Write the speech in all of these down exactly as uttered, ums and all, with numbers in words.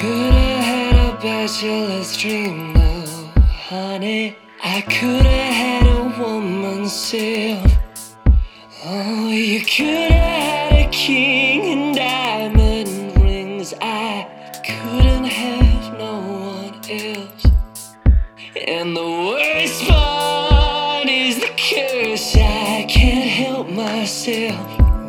Could've had a bachelor's dream, no, honey. I could've had a woman's self. Oh, you could've had a king and diamond rings. I couldn't have no one else. And the worst part is the curse. I can't help myself.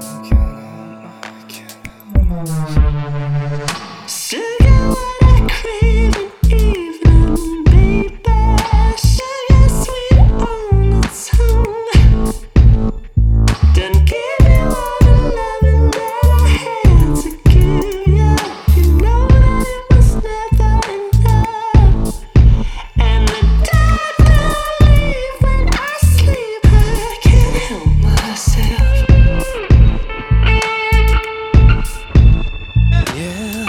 Sugar, what I crave an evening, baby. Sugar sweet on the tongue. Done give you all the loving that I had to give you. You know that it was never enough. And the dark will leave when I sleep. I can't help myself. Yeah.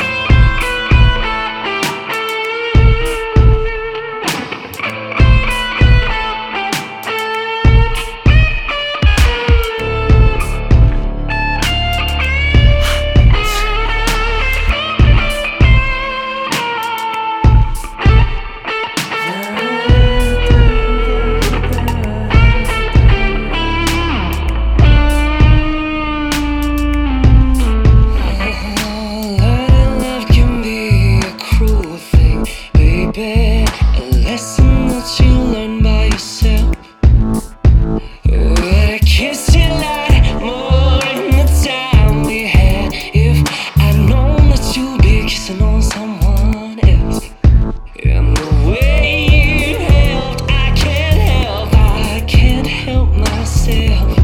A lesson that you learn by yourself. But I kissed you like more than the time we had. If I'd known that you'd be kissing on someone else. And the way you helped, I can't help, I can't help myself.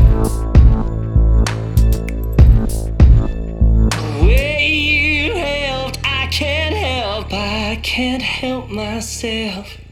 The way you helped, I can't help, I can't help myself.